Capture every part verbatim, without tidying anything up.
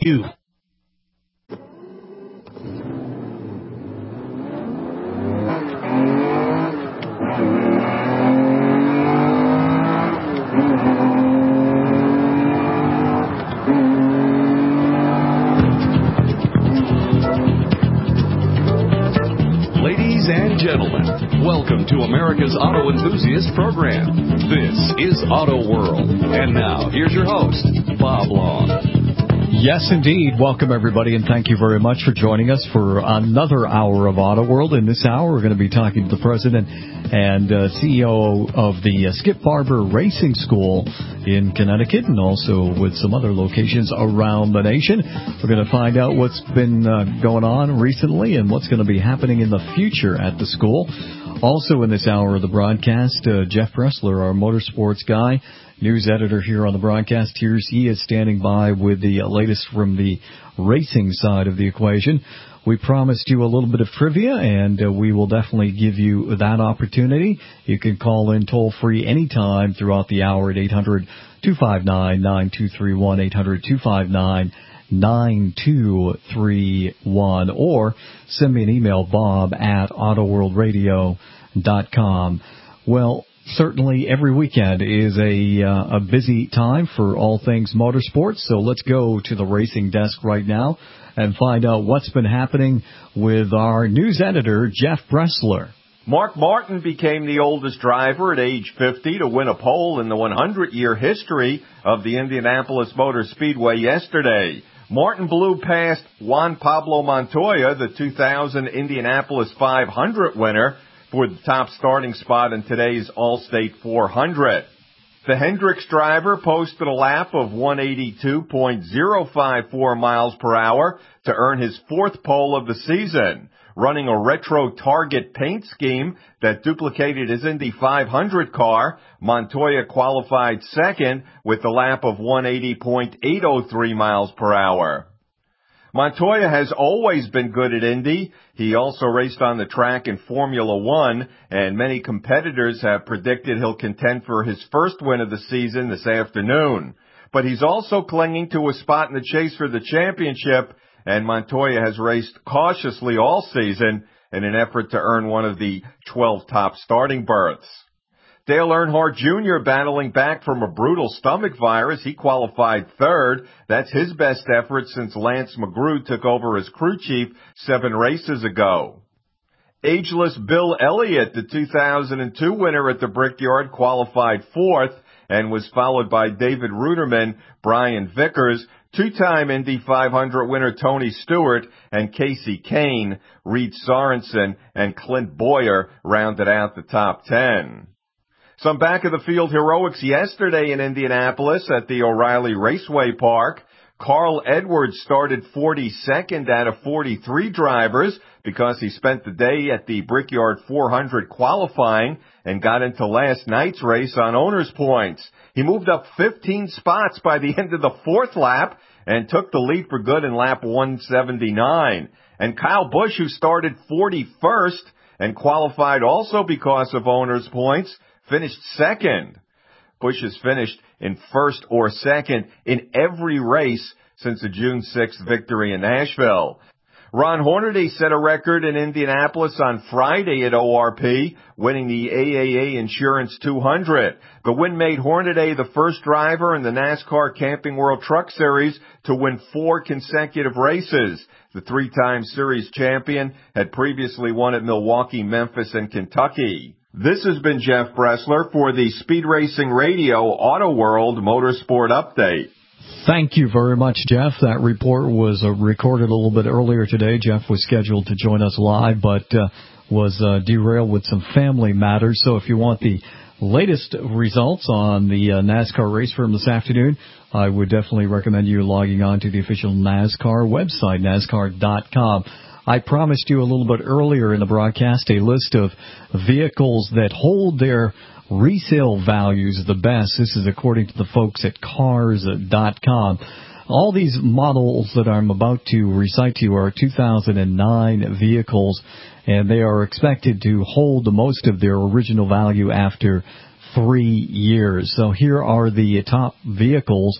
you. Ladies and gentlemen, welcome to America's Auto Enthusiast Program. This is Auto World. And now, here's your host, Bob Long. Yes, indeed. Welcome, everybody, and thank you very much for joining us for another hour of Auto World. In this hour, we're going to be talking to the president and uh, C E O of the uh, Skip Barber Racing School in Connecticut, and also with some other locations around the nation. We're going to find out what's been uh, going on recently and what's going to be happening in the future at the school. Also in this hour of the broadcast, uh, Jeff Bressler, our motorsports guy, news editor here on the broadcast here. He is standing by with the latest from the racing side of the equation. We promised you a little bit of trivia, and uh, we will definitely give you that opportunity. You can call in toll-free anytime throughout the hour at eight hundred, two five nine, nine two three one, eight hundred, two five nine, nine two three one, or send me an email, bob at autoworldradio dot com. Well, certainly every weekend is a uh, a busy time for all things motorsports, so let's go to the racing desk right now and find out what's been happening with our news editor, Jeff Bressler. Mark Martin became the oldest driver at age fifty to win a pole in the hundred-year history of the Indianapolis Motor Speedway yesterday. Martin blew past Juan Pablo Montoya, the two thousand Indianapolis five hundred winner, for the top starting spot in today's Allstate four hundred. The Hendricks driver posted a lap of one eighty-two point oh five four miles per hour to earn his fourth pole of the season. Running a retro Target paint scheme that duplicated his Indy five hundred car, Montoya qualified second with a lap of one eighty point eight oh three miles per hour. Montoya has always been good at Indy. He also raced on the track in Formula One, and many competitors have predicted he'll contend for his first win of the season this afternoon. But he's also clinging to a spot in the chase for the championship, and Montoya has raced cautiously all season in an effort to earn one of the twelve top starting berths. Dale Earnhardt Junior battling back from a brutal stomach virus. He qualified third. That's his best effort since Lance McGrew took over as crew chief seven races ago. Ageless Bill Elliott, the two thousand two winner at the Brickyard, qualified fourth and was followed by David Ruderman, Brian Vickers, two-time Indy five hundred winner Tony Stewart, and Casey Kane. Reed Sorensen and Clint Boyer rounded out the top ten. Some back-of-the-field heroics yesterday in Indianapolis at the O'Reilly Raceway Park. Carl Edwards started forty-second out of forty-three drivers because he spent the day at the Brickyard four hundred qualifying and got into last night's race on owner's points. He moved up fifteen spots by the end of the fourth lap and took the lead for good in lap one seventy-nine. And Kyle Busch, who started forty-first and qualified also because of owner's points, finished second. Busch has finished in first or second in every race since the June sixth victory in Nashville. Ron Hornaday set a record in Indianapolis on Friday at O R P, winning the A A A Insurance two hundred. The win made Hornaday the first driver in the NASCAR Camping World Truck Series to win four consecutive races. The three-time series champion had previously won at Milwaukee, Memphis, and Kentucky. This has been Jeff Bressler for the Speed Racing Radio Auto World Motorsport Update. Thank you very much, Jeff. That report was uh, recorded a little bit earlier today. Jeff was scheduled to join us live, but uh, was uh, derailed with some family matters. So if you want the latest results on the uh, NASCAR race from this afternoon, I would definitely recommend you logging on to the official NASCAR website, NASCAR dot com. I promised you a little bit earlier in the broadcast a list of vehicles that hold their resale values the best. This is according to the folks at cars dot com. All these models that I'm about to recite to you are two thousand nine vehicles, and they are expected to hold the most of their original value after three years. So here are the top vehicles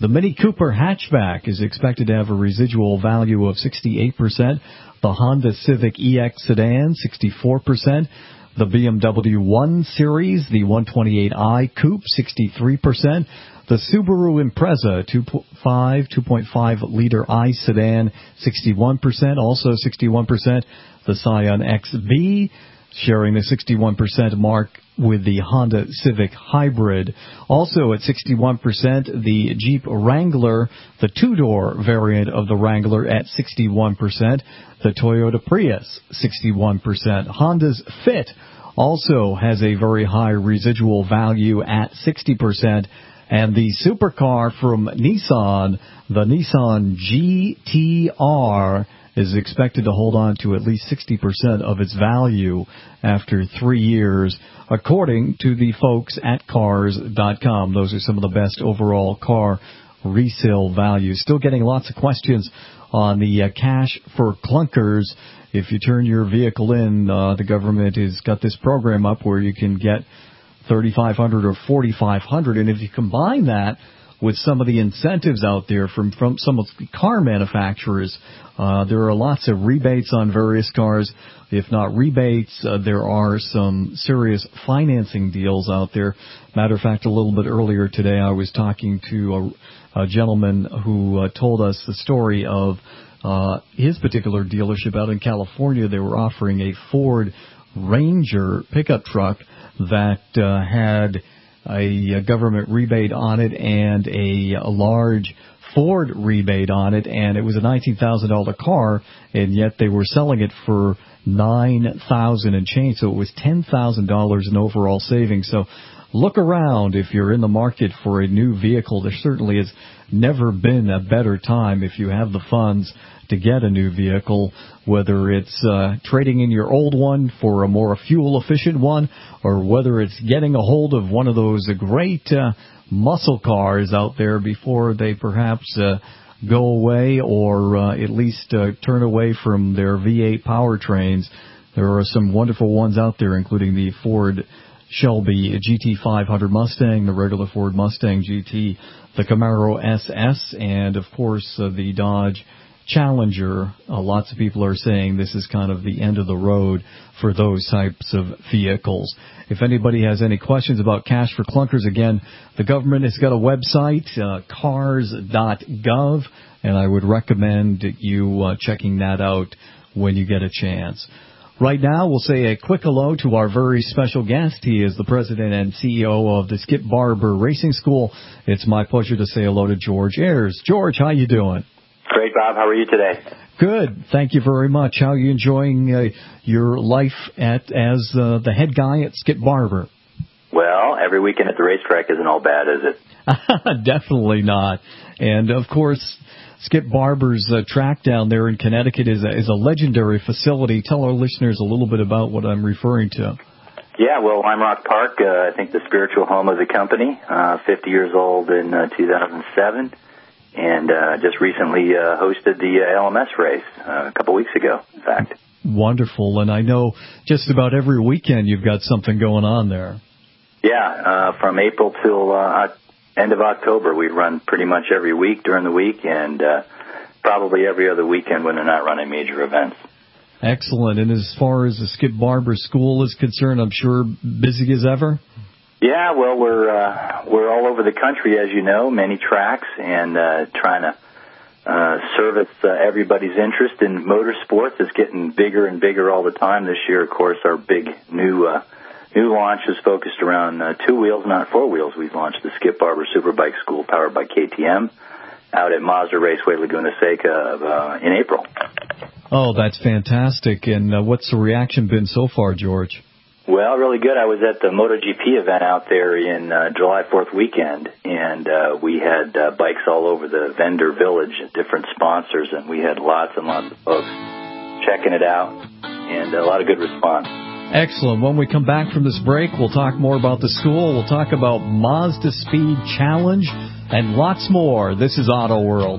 The Mini Cooper hatchback is expected to have a residual value of sixty-eight percent. The Honda Civic E X sedan, sixty-four percent. The B M W one Series, the one twenty-eight i Coupe, sixty-three percent. The Subaru Impreza two point five, two point five liter I sedan, sixty-one percent, also sixty-one percent. The Scion X B, sharing the sixty-one percent mark with the Honda Civic Hybrid. Also at sixty-one percent, the Jeep Wrangler, the two-door variant of the Wrangler at sixty-one percent. The Toyota Prius, sixty-one percent. Honda's Fit also has a very high residual value at sixty percent. And the supercar from Nissan, the Nissan G T R, is expected to hold on to at least sixty percent of its value after three years, according to the folks at cars dot com. Those are some of the best overall car resale values. Still getting lots of questions on the uh, cash for clunkers. If you turn your vehicle in, uh, the government has got this program up where you can get thirty-five hundred dollars or forty-five hundred dollars. And if you combine that with some of the incentives out there from, from some of the car manufacturers, uh, there are lots of rebates on various cars. If not rebates, uh, there are some serious financing deals out there. Matter of fact, a little bit earlier today, I was talking to a, a gentleman who uh, told us the story of uh, his particular dealership out in California. They were offering a Ford Ranger pickup truck that uh, had a, a government rebate on it and a, a large Ford rebate on it, and it was a nineteen thousand dollars car, and yet they were selling it for nine thousand dollars and change, so it was ten thousand dollars in overall savings. So look around if you're in the market for a new vehicle. There certainly has never been a better time if you have the funds to get a new vehicle, whether it's uh, trading in your old one for a more fuel-efficient one, or whether it's getting a hold of one of those great uh, muscle cars out there before they perhaps uh, go away, or uh, at least uh, turn away from their V eight powertrains. There are some wonderful ones out there, including the Ford Shelby G T five hundred Mustang, the regular Ford Mustang G T, the Camaro S S, and, of course, uh, the Dodge Challenger. Uh, lots of people are saying this is kind of the end of the road for those types of vehicles. If anybody has any questions about cash for clunkers, again, the government has got a website, uh, cars dot gov, and I would recommend you uh, checking that out when you get a chance. Right now, we'll say a quick hello to our very special guest. He is the president and C E O of the Skip Barber Racing School. It's my pleasure to say hello to George Ayers. George, how you doing? Great, Bob. How are you today? Good. Thank you very much. How are you enjoying uh, your life at as uh, the head guy at Skip Barber? Well, every weekend at the racetrack isn't all bad, is it? Definitely not. And, of course, Skip Barber's uh, track down there in Connecticut is a, is a legendary facility. Tell our listeners a little bit about what I'm referring to. Yeah, well, Lime Rock Park, uh, I think the spiritual home of the company, uh, fifty years old in uh, two thousand seven. And uh, just recently uh, hosted the uh, L M S race uh, a couple weeks ago, in fact. Wonderful. And I know just about every weekend you've got something going on there. Yeah, uh, from April till uh, end of October, we run pretty much every week during the week, and uh, probably every other weekend when they're not running major events. Excellent. And as far as the Skip Barber School is concerned, I'm sure busy as ever? Yeah, well, we're uh, we're all over the country, as you know, many tracks, and uh, trying to uh, service uh, everybody's interest in motorsports. It's getting bigger and bigger all the time. This year, of course, our big new uh, new launch is focused around uh, two wheels, not four wheels. We've launched the Skip Barber Superbike School, powered by K T M, out at Mazda Raceway, Laguna Seca, uh, in April. Oh, that's fantastic! And uh, what's the reaction been so far, George? Well, really good. I was at the MotoGP event out there in uh, July fourth weekend, and uh, we had uh, bikes all over the vendor village, different sponsors, and we had lots and lots of folks checking it out, and a lot of good response. Excellent. When we come back from this break, we'll talk more about the school. We'll talk about Mazda Speed Challenge and lots more. This is Auto World.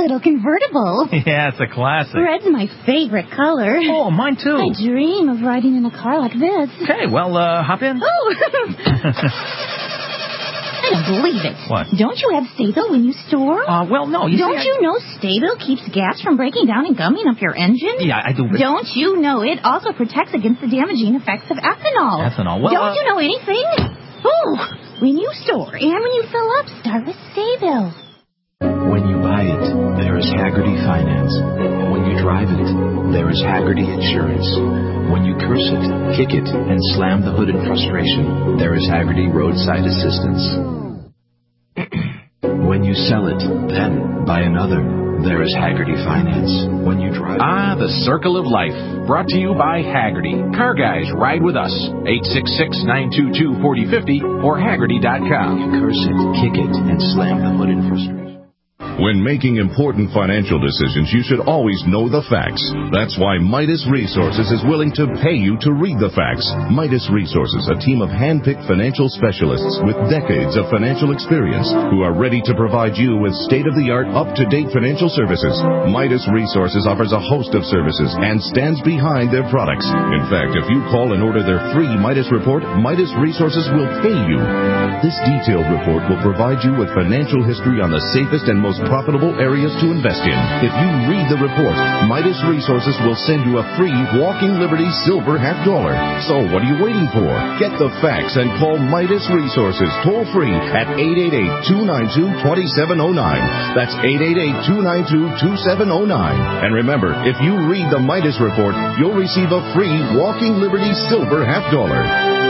little convertible. Yeah, it's a classic. Red's my favorite color. Oh, mine too. I dream of riding in a car like this. Okay, well, uh, hop in. Oh! I don't believe it. What? Don't you have Sta-Bil when you store? Uh, well, no. You don't see, you I... know Sta-Bil keeps gas from breaking down and gumming up your engine? Yeah, I do. But... Don't you know it also protects against the damaging effects of ethanol? Ethanol? Well, don't uh... you know anything? Oh, when you store and when you fill up, start with Sta-Bil. When you buy it, there is Hagerty Finance. When you drive it, there is Hagerty Insurance. When you curse it, kick it, and slam the hood in frustration, there is Hagerty Roadside Assistance. When you sell it, then buy another, there is Hagerty Finance. When you drive... Ah, the Circle of Life. Brought to you by Hagerty. Car guys, ride with us. eight six six, nine two two, four zero five zero or Hagerty dot com. You curse it, kick it, and slam the hood in frustration. When making important financial decisions, you should always know the facts. That's why Midas Resources is willing to pay you to read the facts. Midas Resources, a team of hand-picked financial specialists with decades of financial experience who are ready to provide you with state-of-the-art, up-to-date financial services. Midas Resources offers a host of services and stands behind their products. In fact, if you call and order their free Midas report, Midas Resources will pay you. This detailed report will provide you with financial history on the safest and most profitable areas to invest in. If you read the report, Midas Resources will send you a free Walking Liberty Silver half dollar. So what are you waiting for? Get the facts and call Midas Resources toll free at eight eight eight, two nine two, two seven zero nine. That's eight eight eight, two nine two, two seven zero nine. And remember, if you read the Midas report, you'll receive a free Walking Liberty Silver half dollar.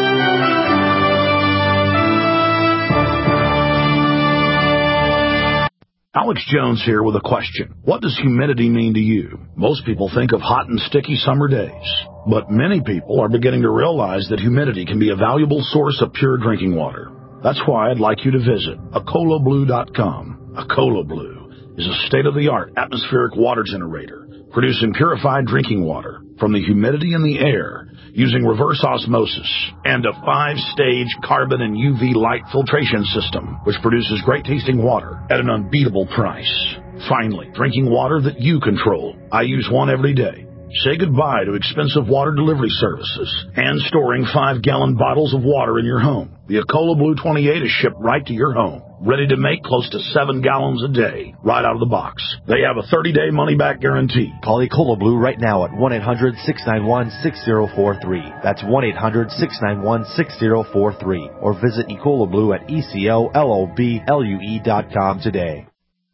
Alex Jones here with a question. What does humidity mean to you? Most people think of hot and sticky summer days, but many people are beginning to realize that humidity can be a valuable source of pure drinking water. That's why I'd like you to visit Acola Blue dot com. Acola Blue is a state-of-the-art atmospheric water generator producing purified drinking water from the humidity in the air using reverse osmosis and a five-stage carbon and U V light filtration system, which produces great-tasting water at an unbeatable price. Finally, drinking water that you control. I use one every day. Say goodbye to expensive water delivery services and storing five-gallon bottles of water in your home. The Acola Blue twenty-eight is shipped right to your home, ready to make close to seven gallons a day, right out of the box. They have a thirty-day money-back guarantee. Call Acola Blue right now at one eight hundred, six nine one, six zero four three. That's one eight hundred, six nine one, six zero four three. Or visit Ecola Blue at E C O L O B L U E dot com today.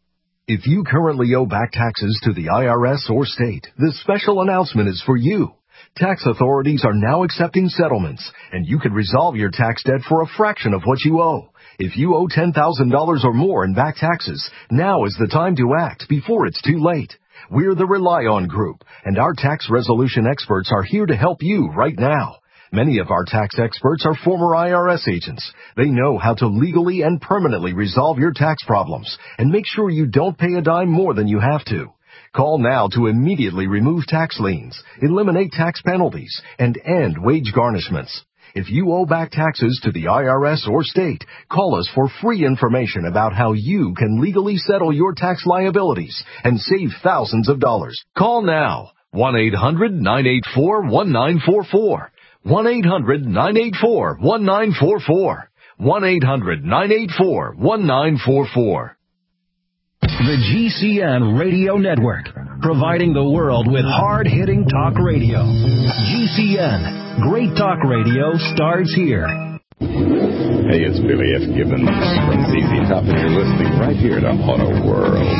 If you currently owe back taxes to the I R S or state, this special announcement is for you. Tax authorities are now accepting settlements, and you can resolve your tax debt for a fraction of what you owe. If you owe ten thousand dollars or more in back taxes, now is the time to act before it's too late. We're the Rely On Group, and our tax resolution experts are here to help you right now. Many of our tax experts are former I R S agents. They know how to legally and permanently resolve your tax problems and make sure you don't pay a dime more than you have to. Call now to immediately remove tax liens, eliminate tax penalties, and end wage garnishments. If you owe back taxes to the I R S or state, call us for free information about how you can legally settle your tax liabilities and save thousands of dollars. Call now, one eight hundred, nine eight four, one nine four four. one eight hundred, nine eight four, one nine four four. one eight hundred, nine eight four, one nine four four. The G C N Radio Network, providing the world with hard-hitting talk radio. G C N, great talk radio starts here. Hey, it's Billy F. Gibbons from Z Z Top, and you're listening right here to Auto World.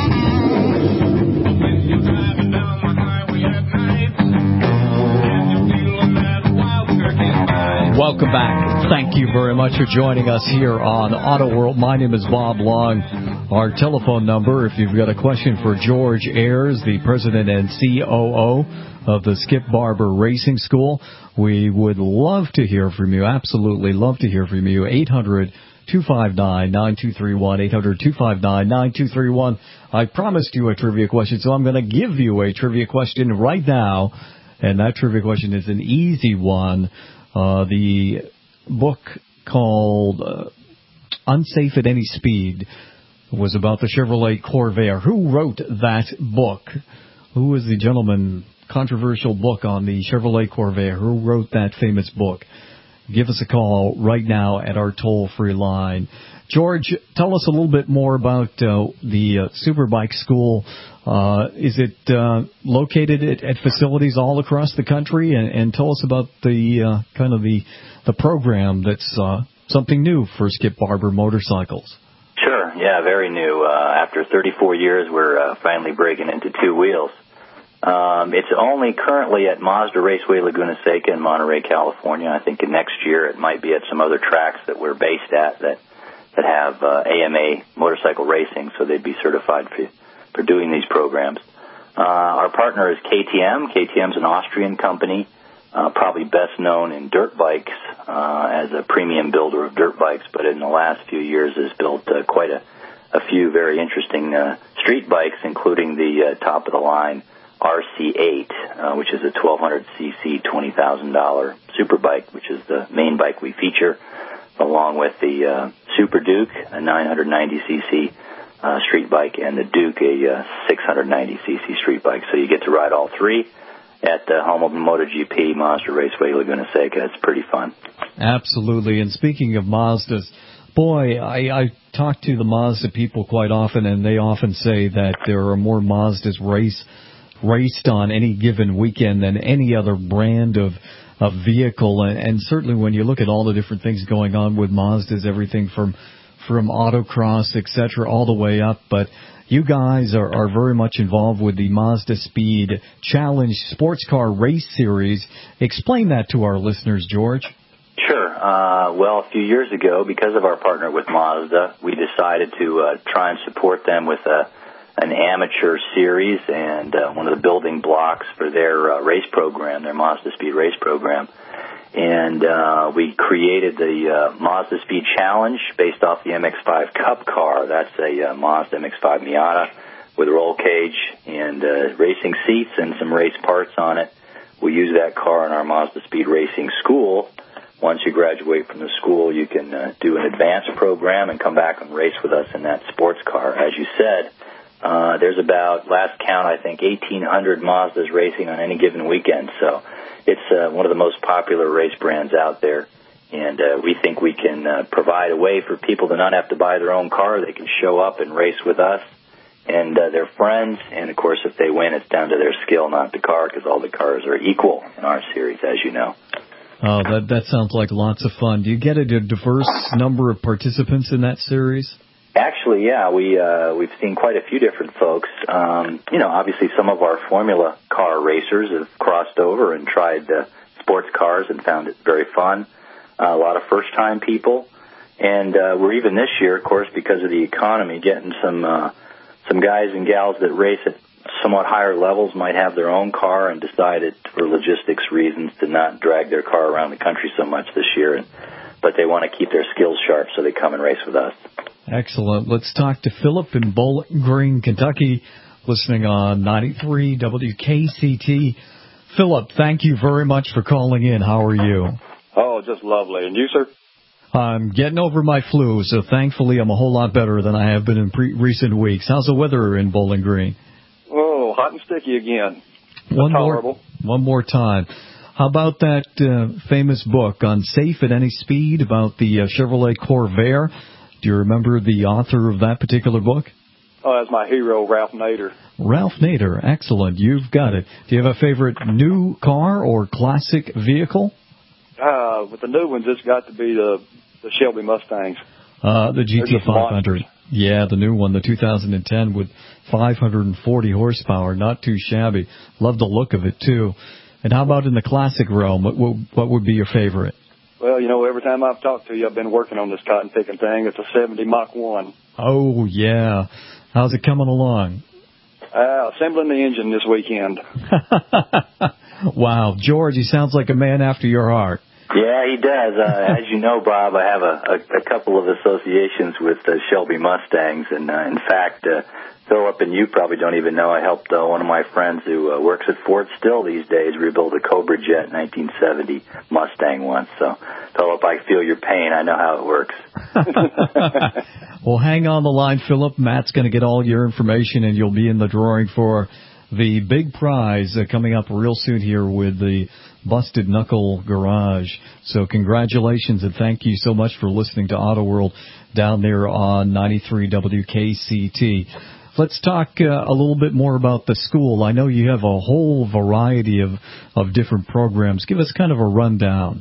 Welcome back. Thank you very much for joining us here on Auto World. My name is Bob Long. Our telephone number, if you've got a question for George Ayers, the president and C O O of the Skip Barber Racing School, we would love to hear from you. Absolutely love to hear from you. eight hundred, two five nine, nine two three one, eight hundred, two five nine, nine two three one. I promised you a trivia question, so I'm going to give you a trivia question right now. And that trivia question is an easy one. Uh, the book called uh, Unsafe at Any Speed was about the Chevrolet Corvair. Who wrote that book? Who was the gentleman, controversial book on the Chevrolet Corvair? Who wrote that famous book? Give us a call right now at our toll-free line. George, tell us a little bit more about uh, the uh, Superbike School. Uh, is it uh, located at, at facilities all across the country? And, and tell us about the uh, kind of the the program that's uh, something new for Skip Barber Motorcycles. Sure, yeah, very new. Uh, after thirty-four years, we're uh, finally breaking into two wheels. Um, it's only currently at Mazda Raceway Laguna Seca in Monterey, California. I think next year it might be at some other tracks that we're based at that that have uh, A M A motorcycle racing, so they'd be certified for for doing these programs. Uh, our partner is K T M. K T M's an Austrian company, uh, probably best known in dirt bikes uh, as a premium builder of dirt bikes, but in the last few years has built uh, quite a, a few very interesting uh, street bikes, including the uh, top-of-the-line R C eight, uh, which is a twelve hundred c c, twenty thousand dollars super bike, which is the main bike we feature, along with the uh, Super Duke, a nine hundred ninety c c uh, street bike, and the Duke, a uh, six hundred ninety c c street bike. So you get to ride all three at the home of MotoGP, Mazda Raceway Laguna Seca. It's pretty fun. Absolutely. And speaking of Mazdas, boy, I, I talk to the Mazda people quite often, and they often say that there are more Mazdas race raced on any given weekend than any other brand of of vehicle. And, and certainly when you look at all the different things going on with Mazdas, everything from from autocross, et cetera, all the way up. But you guys are, are very much involved with the Mazda Speed Challenge Sports Car Race Series. Explain that to our listeners, George. Sure. Uh, well, a few years ago, because of our partner with Mazda, we decided to uh, try and support them with a an amateur series and uh, one of the building blocks for their uh, race program, their Mazda Speed race program. And uh, we created the uh, Mazda Speed Challenge based off the M X five Cup car. That's a uh, Mazda M X five Miata with a roll cage and uh, racing seats and some race parts on it. We use that car in our Mazda Speed Racing School. Once you graduate from the school, you can uh, do an advanced program and come back and race with us in that sports car. As you said, Uh, there's about, last count, I think, eighteen hundred Mazdas racing on any given weekend. So it's uh, one of the most popular race brands out there. And uh, we think we can uh, provide a way for people to not have to buy their own car. They can show up and race with us and uh, their friends. And, of course, if they win, it's down to their skill, not the car, because all the cars are equal in our series, as you know. Oh, that, that sounds like lots of fun. Do you get a diverse number of participants in that series? Actually, yeah, we, uh, we've seen quite a few different folks. Um, you know, obviously some of our Formula car racers have crossed over and tried uh, sports cars and found it very fun. Uh, a lot of first-time people. And uh, we're even this year, of course, because of the economy, getting some uh, some guys and gals that race at somewhat higher levels, might have their own car and decided for logistics reasons to not drag their car around the country so much this year. And, but they want to keep their skills sharp, so they come and race with us. Excellent. Let's talk to Philip in Bowling Green, Kentucky, listening on ninety-three W K C T. Philip, thank you very much for calling in. How are you? Oh, just lovely. And you, sir? I'm getting over my flu, so thankfully I'm a whole lot better than I have been in pre- recent weeks. How's the weather in Bowling Green? Oh, hot and sticky again. One more, one more time. How about that uh, famous book on Safe at Any Speed about the uh, Chevrolet Corvair? Do you remember the author of that particular book? Oh, that's my hero, Ralph Nader. Ralph Nader, excellent. You've got it. Do you have a favorite new car or classic vehicle? Uh, with the new ones, it's got to be the, the Shelby Mustangs. Uh, the G T five hundred. Yeah, the new one, the two thousand ten with five hundred forty horsepower. Not too shabby. Love the look of it, too. And how about in the classic realm? What, what, what would be your favorite? Well, you know, every time I've talked to you, I've been working on this cotton picking thing. It's a seventy Mach one. Oh, yeah. How's it coming along? Uh, assembling the engine this weekend. Wow. George, he sounds like a man after your heart. Yeah, he does. Uh, as you know, Bob, I have a, a, a couple of associations with uh, Shelby Mustangs, and uh, in fact, uh, Philip and you probably don't even know, I helped uh, one of my friends who uh, works at Ford still these days rebuild a Cobra Jet nineteen seventy Mustang once. So, Philip, I feel your pain. I know how it works. Well, hang on the line, Philip. Matt's going to get all your information, and you'll be in the drawing for the big prize uh, coming up real soon here with the Busted Knuckle Garage. So congratulations, and thank you so much for listening to Auto World down there on ninety-three W K C T. Let's talk uh, a little bit more about the school. I know you have a whole variety of, of different programs. Give us kind of a rundown.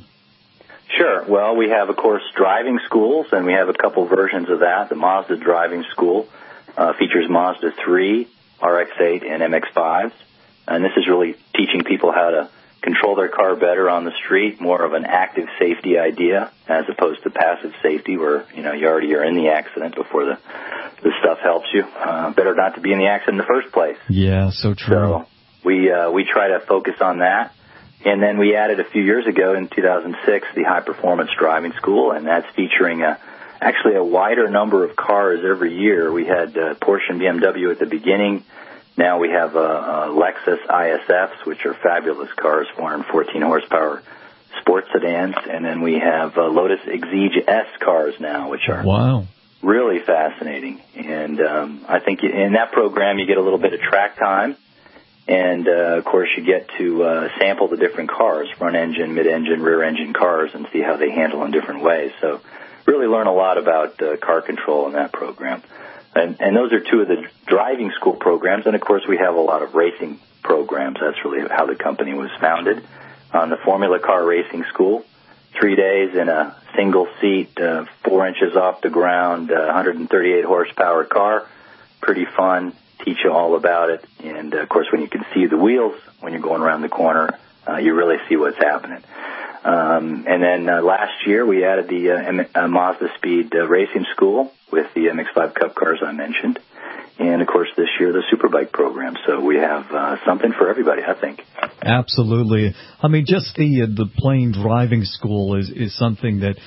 Sure. Well, we have, of course, driving schools, and we have a couple versions of that. The Mazda Driving School uh, features Mazda three, R X eight, and M X fives. And this is really teaching people how to control their car better on the street, more of an active safety idea as opposed to passive safety where, you know, you already are in the accident before the, the stuff helps you. Uh, better not to be in the accident in the first place. Yeah, so true. So we, uh, we try to focus on that. And then we added a few years ago in two thousand six the High Performance Driving School, and that's featuring a, actually a wider number of cars every year. We had uh, Porsche and B M W at the beginning. Now we have uh, uh, Lexus I S Fs, which are fabulous cars, four hundred fourteen horsepower sports sedans. And then we have uh, Lotus Exige S cars now, which are wow. really fascinating. And um, I think in that program you get a little bit of track time. And, uh, of course, you get to uh, sample the different cars, front engine, mid-engine, rear-engine cars, and see how they handle in different ways. So really learn a lot about uh, car control in that program. And, and those are two of the driving school programs. And, of course, we have a lot of racing programs. That's really how the company was founded. On the Formula Car Racing School, three days in a single seat, uh, four inches off the ground, uh, one hundred thirty-eight horsepower car. Pretty fun. Teach you all about it. And, uh, of course, when you can see the wheels when you're going around the corner, uh, you really see what's happening. Um, and then uh, last year we added the uh, M- uh, Mazda Speed uh, Racing School with the M X five Cup cars I mentioned. And, of course, this year the Superbike program. So we have uh, something for everybody, I think. Absolutely. I mean, just the uh, the plain driving school is, is something that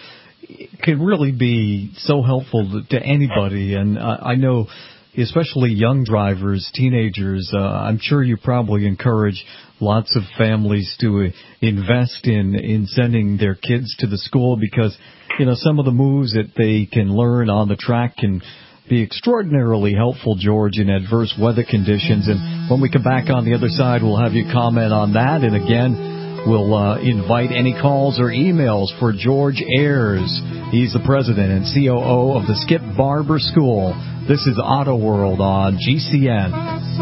can really be so helpful to, to anybody. And uh, I know especially young drivers, teenagers, uh, I'm sure you probably encourage lots of families to uh, invest in, in sending their kids to the school because, you know, some of the moves that they can learn on the track can be extraordinarily helpful, George, in adverse weather conditions. And when we come back on the other side, we'll have you comment on that. And again, we'll uh, invite any calls or emails for George Ayers. He's the president and C O O of the Skip Barber School. This is Auto World on G C N. But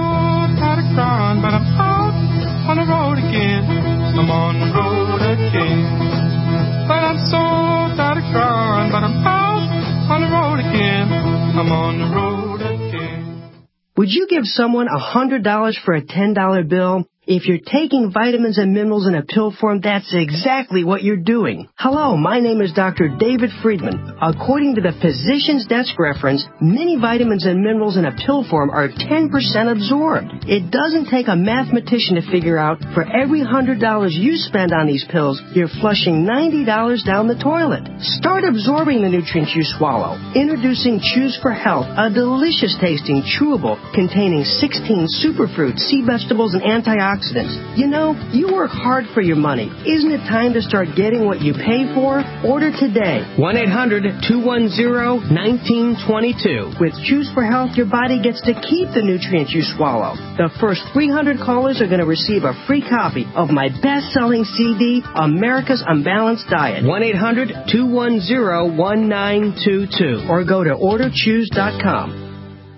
I'm out on the road again. I'm on the road again. But I'm so tired of crying. But I'm out on the road again. I'm on the road again. Would you give someone one hundred dollars for a ten dollar bill? If you're taking vitamins and minerals in a pill form, that's exactly what you're doing. Hello, my name is Doctor David Friedman. According to the Physician's Desk reference, many vitamins and minerals in a pill form are ten percent absorbed. It doesn't take a mathematician to figure out for every one hundred dollars you spend on these pills, you're flushing ninety dollars down the toilet. Start absorbing the nutrients you swallow. Introducing Choose for Health, a delicious tasting chewable containing sixteen superfruits, sea vegetables, and antioxidants. You know, you work hard for your money. Isn't it time to start getting what you pay for? Order today. one eight hundred two one zero one nine two two. With Choose for Health, your body gets to keep the nutrients you swallow. The first three hundred callers are going to receive a free copy of my best-selling C D, America's Unbalanced Diet. one eight hundred two one zero one nine two two. Or go to order choose dot com.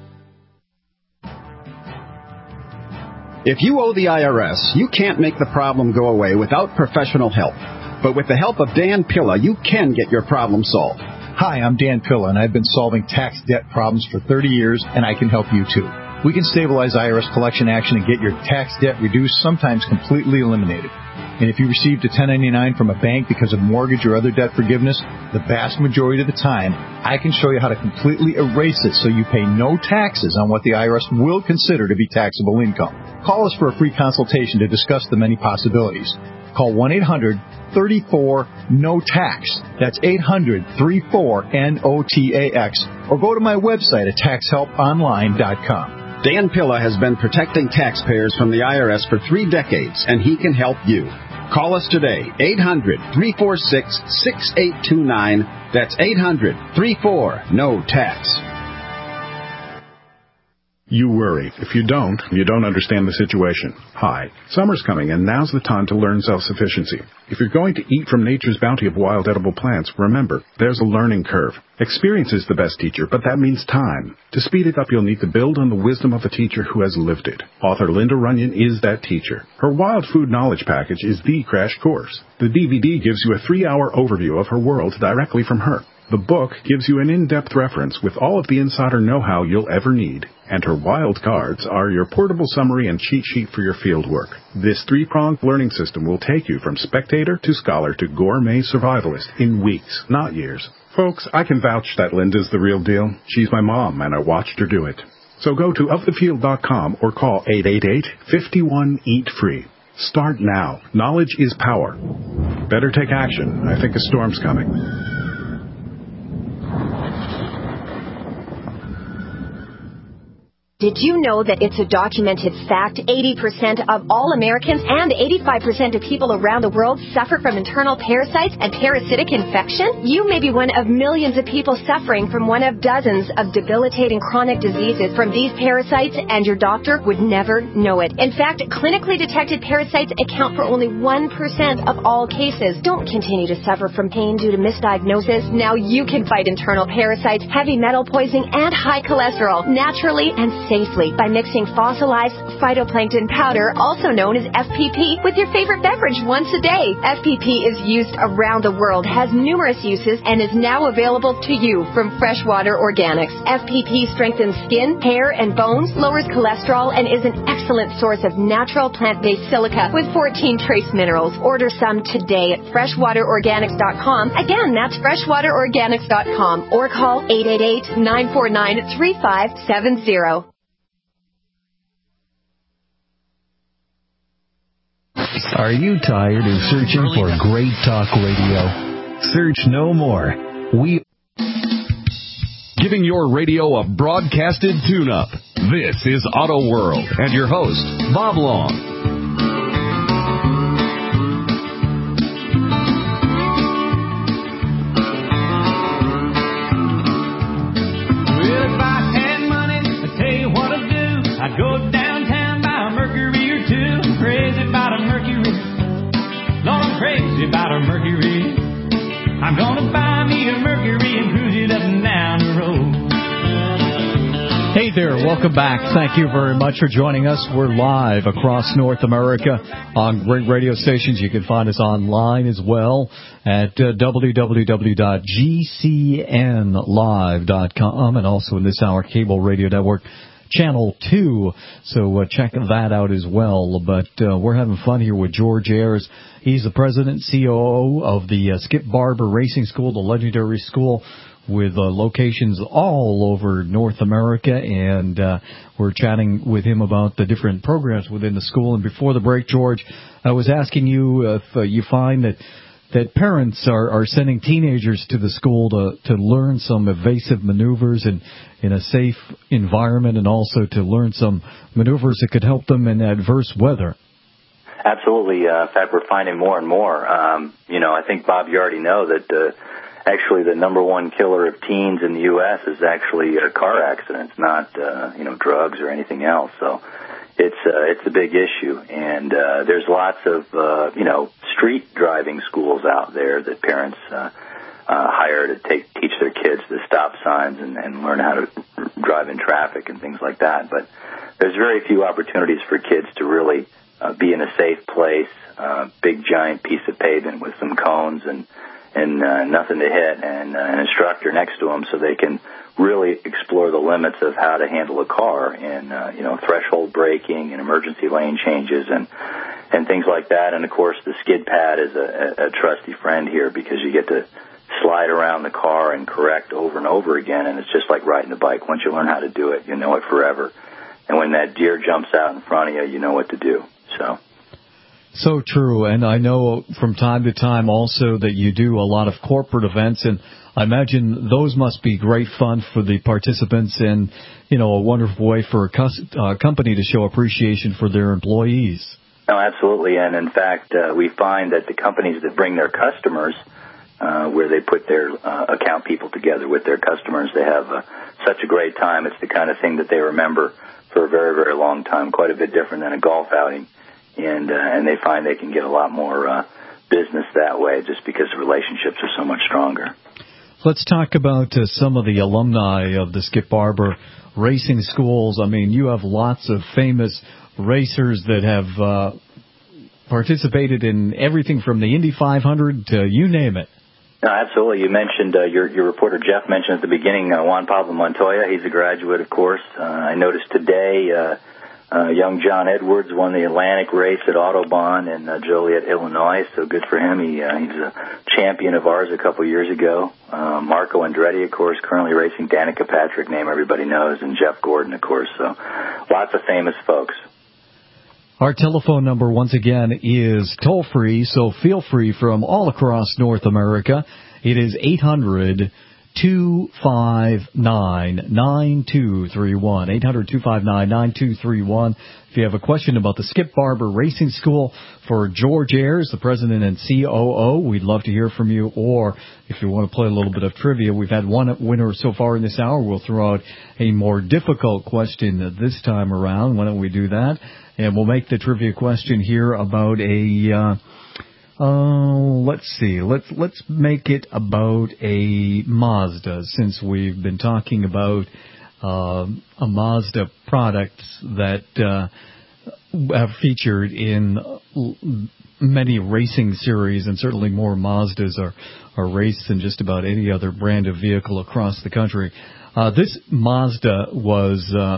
If you owe the I R S, you can't make the problem go away without professional help. But with the help of Dan Pilla, you can get your problem solved. Hi, I'm Dan Pilla, and I've been solving tax debt problems for thirty years, and I can help you too. We can stabilize I R S collection action and get your tax debt reduced, sometimes completely eliminated. And if you received a ten ninety-nine from a bank because of mortgage or other debt forgiveness, the vast majority of the time, I can show you how to completely erase it so you pay no taxes on what the I R S will consider to be taxable income. Call us for a free consultation to discuss the many possibilities. Call one eight hundred thirty-four no tax. That's eight hundred thirty-four N O T A X. Or go to my website at tax help online dot com. Dan Pilla has been protecting taxpayers from the I R S for three decades, and he can help you. Call us today, eight hundred three four six six eight two nine. That's eight hundred thirty-four no tax. You worry. If you don't, you don't understand the situation. Hi. Summer's coming, and now's the time to learn self-sufficiency. If you're going to eat from nature's bounty of wild edible plants, remember, there's a learning curve. Experience is the best teacher, but that means time. To speed it up, you'll need to build on the wisdom of a teacher who has lived it. Author Linda Runyon is that teacher. Her Wild Food Knowledge Package is the crash course. The D V D gives you a three-hour overview of her world directly from her. The book gives you an in-depth reference with all of the insider know-how you'll ever need. And her wild cards are your portable summary and cheat sheet for your field work. This three-pronged learning system will take you from spectator to scholar to gourmet survivalist in weeks, not years. Folks, I can vouch that Linda's the real deal. She's my mom, and I watched her do it. So go to of the field dot com or call eight eight eight, five one, eat free. Start now. Knowledge is power. Better take action. I think a storm's coming. Did you know that it's a documented fact eighty percent of all Americans and eighty-five percent of people around the world suffer from internal parasites and parasitic infection? You may be one of millions of people suffering from one of dozens of debilitating chronic diseases from these parasites, and your doctor would never know it. In fact, clinically detected parasites account for only one percent of all cases. Don't continue to suffer from pain due to misdiagnosis. Now you can fight internal parasites, heavy metal poisoning, and high cholesterol naturally and safely by mixing fossilized phytoplankton powder, also known as F P P, with your favorite beverage once a day. F P P is used around the world, has numerous uses, and is now available to you from Freshwater Organics. F P P strengthens skin, hair, and bones, lowers cholesterol, and is an excellent source of natural plant-based silica with fourteen trace minerals. Order some today at freshwater organics dot com. Again, that's freshwater organics dot com, or call eight eight eight, nine four nine, three five seven zero. Are you tired of searching for great talk radio? Search no more. We giving your radio a broadcasted tune-up. This is Auto World and your host, Bob Long. Well, if I had money, I'd tell you what I'd do. I'd go downtown, buy a Mercury or two. Crazy about a Mercury. Lord, I'm crazy about a Mercury. I'm gonna buy me a Mercury and cruise it up and down the road. Hey there, welcome back. Thank you very much for joining us. We're live across North America on great radio stations. You can find us online as well at uh, w w w dot g c n live dot com, and also in this hour, Cable Radio Network Channel two, so uh, check that out as well. But uh, we're having fun here with George Ayers. He's the president, C O O of the uh, Skip Barber Racing School, the legendary school with uh, locations all over North America, and uh, we're chatting with him about the different programs within the school. And before the break, George, I was asking you if uh, you find that that parents are, are sending teenagers to the school to, to learn some evasive maneuvers in, in a safe environment, and also to learn some maneuvers that could help them in adverse weather. Absolutely. Uh, in fact, we're finding more and more. Um, you know, I think, Bob, you already know that uh, actually the number one killer of teens in the U S is actually uh, car accidents, not, uh, you know, drugs or anything else. So it's uh, it's a big issue, and uh, there's lots of uh, you know street driving schools out there that parents uh, uh, hire to take teach their kids the stop signs and, and learn how to drive in traffic and things like that. But there's very few opportunities for kids to really uh, be in a safe place, uh, big giant piece of pavement with some cones and and uh, nothing to hit, and uh, an instructor next to them so they can really explore the limits of how to handle a car, and uh, you know, threshold braking and emergency lane changes and and things like that. And of course, the skid pad is a, a trusty friend here, because you get to slide around the car and correct over and over again, and it's just like riding a bike. Once you learn how to do it, you know it forever. And when that deer jumps out in front of you, you know what to do. So. So true, and I know from time to time also that you do a lot of corporate events, and I imagine those must be great fun for the participants and, you know, a wonderful way for a cus- uh, company to show appreciation for their employees. No, absolutely, and in fact, uh, we find that the companies that bring their customers, uh, where they put their uh, account people together with their customers, they have uh, such a great time. It's the kind of thing that they remember for a very, very long time, quite a bit different than a golf outing. And uh, and they find they can get a lot more uh, business that way just because the relationships are so much stronger. Let's talk about uh, some of the alumni of the Skip Barber Racing Schools. I mean, you have lots of famous racers that have uh, participated in everything from the Indy five hundred to you name it. No, absolutely. You mentioned, uh, your, your reporter Jeff mentioned at the beginning uh, Juan Pablo Montoya. He's a graduate, of course. Uh, I noticed today uh, uh, young John Edwards won the Atlantic race at Autobahn in uh, Joliet, Illinois, so good for him. He, uh, he's a champion of ours a couple years ago. Uh, Marco Andretti, of course, currently racing. Danica Patrick, name everybody knows, and Jeff Gordon, of course. So lots of famous folks. Our telephone number, once again, is toll-free, so feel free from all across North America. It is eight hundred, two five nine, nine two three one, eight hundred, two five nine, nine two three one. If you have a question about the Skip Barber Racing School for George Ayers, the president and C O O, we'd love to hear from you. Or if you want to play a little bit of trivia, we've had one winner so far in this hour. We'll throw out a more difficult question this time around. Why don't we do that? And we'll make the trivia question here about a, uh, uh, let's see, let's, let's make it about a Mazda, since we've been talking about, uh, a Mazda product that, uh, have featured in many racing series, and certainly more Mazdas are, are raced than just about any other brand of vehicle across the country. Uh, this Mazda was, uh,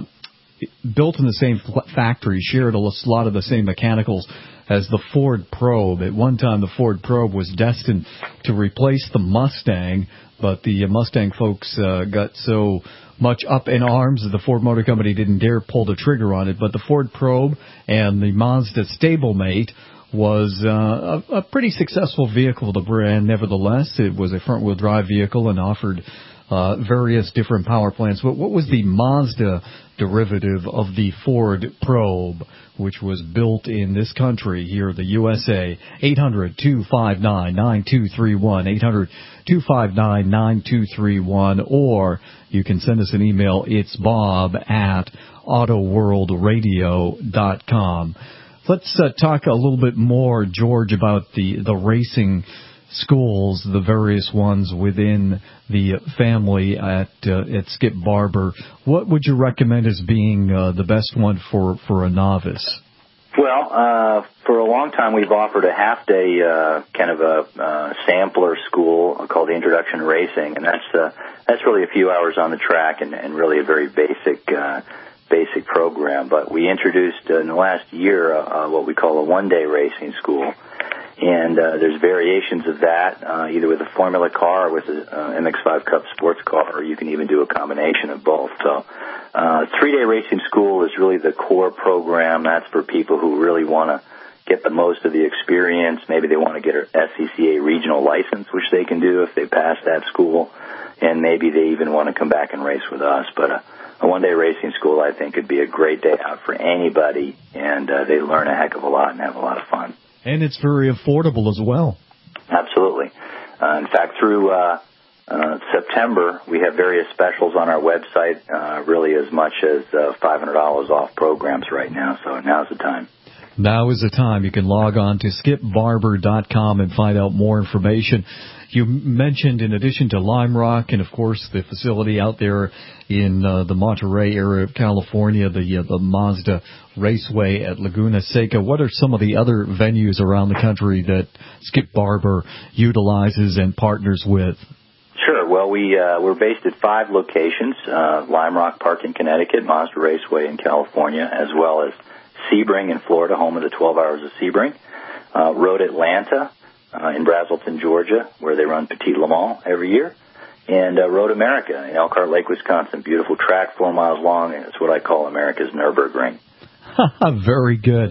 built in the same factory, shared a lot of the same mechanicals as the Ford Probe. At one time, the Ford Probe was destined to replace the Mustang, but the Mustang folks uh, got so much up in arms that the Ford Motor Company didn't dare pull the trigger on it. But the Ford Probe and the Mazda stablemate was uh, a, a pretty successful vehicle of the brand. Nevertheless, it was a front-wheel drive vehicle and offered Uh, various different power plants. What, what was the Mazda derivative of the Ford Probe, which was built in this country here, the U S A? eight hundred, two five nine, nine two three one, eight hundred, two five nine, nine two three one, or you can send us an email. It's bob at auto world radio dot com. Let's uh, talk a little bit more, George, about the, the racing schools, the various ones within the family at uh, at Skip Barber. What would you recommend as being uh, the best one for, for a novice? Well, uh, for a long time we've offered a half-day uh, kind of a uh, sampler school called the Introduction to Racing, and that's uh, that's really a few hours on the track and, and really a very basic uh, basic program. But we introduced uh, in the last year uh, what we call a one-day racing school. And uh, there's variations of that, uh, either with a Formula car or with a uh, M X five Cup sports car, or you can even do a combination of both. So uh, three-day racing school is really the core program. That's for people who really want to get the most of the experience. Maybe they want to get an S C C A regional license, which they can do if they pass that school. And maybe they even want to come back and race with us. But a, a one-day racing school, I think, could be a great day out for anybody, and uh, they learn a heck of a lot and have a lot of fun. And it's very affordable as well. Absolutely. Uh, in fact, through uh, uh, September, we have various specials on our website, uh, really as much as uh, five hundred dollars off programs right now, so now's the time. Now is the time. You can log on to skip barber dot com and find out more information. You mentioned, in addition to Lime Rock and, of course, the facility out there in uh, the Monterey area of California, the uh, the Mazda Raceway at Laguna Seca, what are some of the other venues around the country that Skip Barber utilizes and partners with? Sure. Well, we, uh, we're based at five locations, uh, Lime Rock Park in Connecticut, Mazda Raceway in California, as well as Sebring in Florida, home of the twelve Hours of Sebring, uh, Road Atlanta, Uh, in Brazelton, Georgia, where they run Petit Le Mans every year, and uh, Road America in Elkhart Lake, Wisconsin. Beautiful track, four miles long, and it's what I call America's Nürburgring. Very good.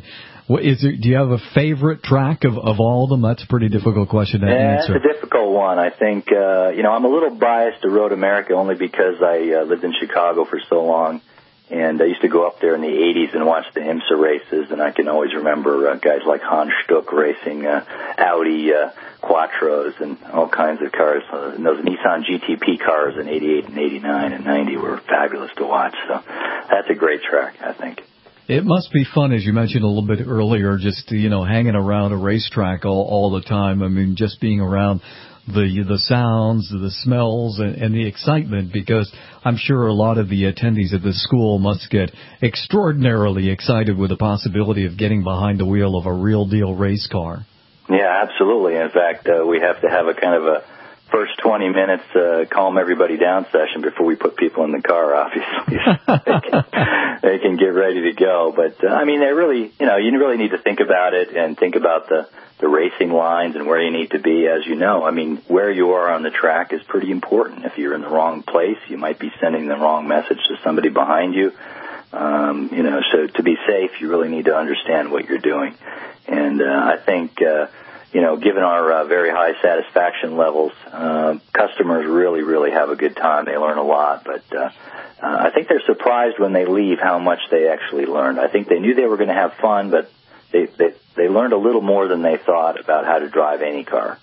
What is there, do you have a favorite track of, of all of them? That's a pretty difficult question to yeah, answer. It's a difficult one. I think, uh, you know, I'm a little biased to Road America only because I uh, lived in Chicago for so long. And I used to go up there in the eighties and watch the IMSA races, and I can always remember uh, guys like Hans Stuck racing uh, Audi uh, Quattros and all kinds of cars. Uh, and those Nissan G T P cars in eighty-eight and eighty-nine and ninety were fabulous to watch. So that's a great track, I think. It must be fun, as you mentioned a little bit earlier, just, you know, hanging around a racetrack all, all the time. I mean, just being around the the sounds, the smells, and, and the excitement, because I'm sure a lot of the attendees at this school must get extraordinarily excited with the possibility of getting behind the wheel of a real-deal race car. Yeah, absolutely. In fact, uh, we have to have a kind of a first twenty minutes uh, calm everybody down session before we put people in the car, obviously. So they, can, they can get ready to go. But, uh, I mean, they really, you know, you really need to think about it and think about the the racing lines and where you need to be, as you know. I mean, where you are on the track is pretty important. If you're in the wrong place, you might be sending the wrong message to somebody behind you. Um, you know, so to be safe, you really need to understand what you're doing. And uh, I think, uh, you know, given our uh, very high satisfaction levels, uh, customers really, really have a good time. They learn a lot, but uh, uh, I think they're surprised when they leave how much they actually learned. I think they knew they were going to have fun, but They, they they learned a little more than they thought about how to drive any car.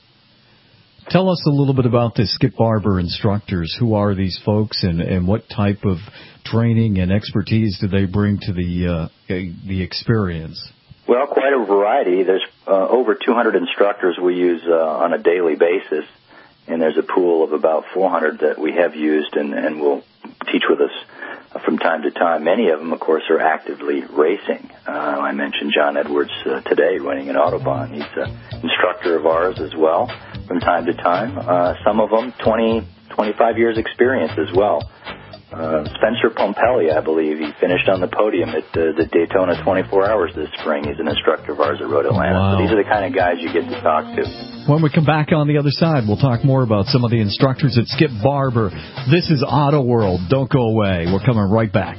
Tell us a little bit about the Skip Barber instructors. Who are these folks, and, and what type of training and expertise do they bring to the uh, the experience? Well, quite a variety. There's uh, over two hundred instructors we use uh, on a daily basis, and there's a pool of about four hundred that we have used and, and will teach with us from time to time. Many of them, of course, are actively racing. Uh, I mentioned John Edwards uh, today running an Autobahn. He's an instructor of ours as well from time to time. Uh, some of them twenty, twenty-five years experience as well. Uh, Spencer Pompelli, I believe, he finished on the podium at uh, the Daytona twenty-four hours this spring. He's an instructor of ours at Road Atlanta. Wow. So these are the kind of guys you get to talk to. When we come back on the other side, we'll talk more about some of the instructors at Skip Barber. This is Auto World. Don't go away. We're coming right back.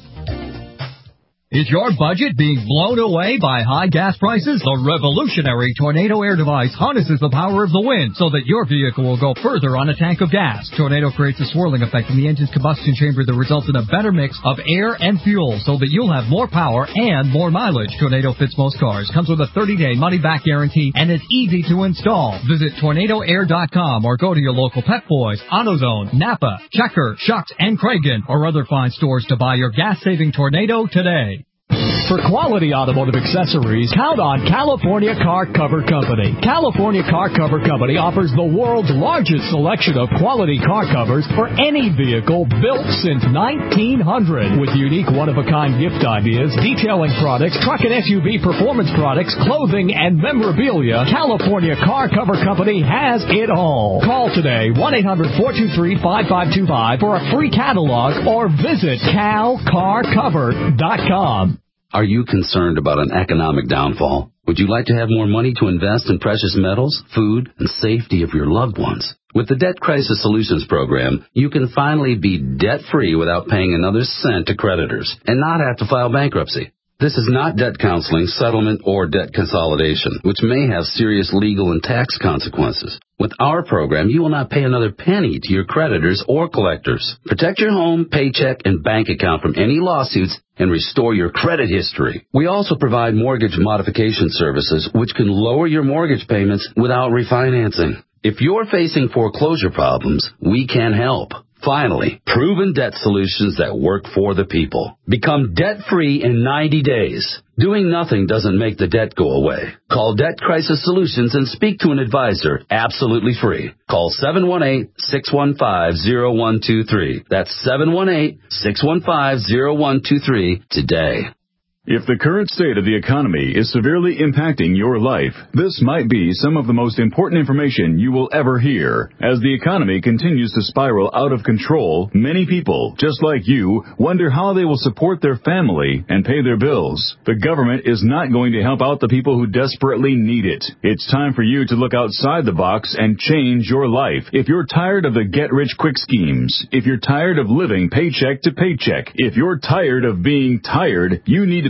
Is your budget being blown away by high gas prices? The revolutionary Tornado air device harnesses the power of the wind so that your vehicle will go further on a tank of gas. Tornado creates a swirling effect in the engine's combustion chamber that results in a better mix of air and fuel so that you'll have more power and more mileage. Tornado fits most cars, comes with a thirty-day money-back guarantee, and is easy to install. Visit tornado air dot com or go to your local Pep Boys, AutoZone, Napa, Checker, Schucks, and Kragen, or other fine stores to buy your gas-saving Tornado today. For quality automotive accessories, count on California Car Cover Company. California Car Cover Company offers the world's largest selection of quality car covers for any vehicle built since nineteen hundred. With unique one-of-a-kind gift ideas, detailing products, truck and S U V performance products, clothing, and memorabilia, California Car Cover Company has it all. Call today, one eight hundred four two three five five two five for a free catalog or visit cal car cover dot com. Are you concerned about an economic downfall? Would you like to have more money to invest in precious metals, food, and safety of your loved ones? With the Debt Crisis Solutions Program, you can finally be debt-free without paying another cent to creditors and not have to file bankruptcy. This is not debt counseling, settlement, or debt consolidation, which may have serious legal and tax consequences. With our program, you will not pay another penny to your creditors or collectors. Protect your home, paycheck, and bank account from any lawsuits and restore your credit history. We also provide mortgage modification services, which can lower your mortgage payments without refinancing. If you're facing foreclosure problems, we can help. Finally, proven debt solutions that work for the people. Become debt-free in ninety days. Doing nothing doesn't make the debt go away. Call Debt Crisis Solutions and speak to an advisor absolutely free. Call seven one eight, six one five, zero one two three. That's seven one eight, six one five, zero one two three today. If the current state of the economy is severely impacting your life, this might be some of the most important information you will ever hear. As the economy continues to spiral out of control, many people, just like you, wonder how they will support their family and pay their bills. The government is not going to help out the people who desperately need it. It's time for you to look outside the box and change your life. If you're tired of the get-rich-quick schemes, if you're tired of living paycheck to paycheck, if you're tired of being tired, you need to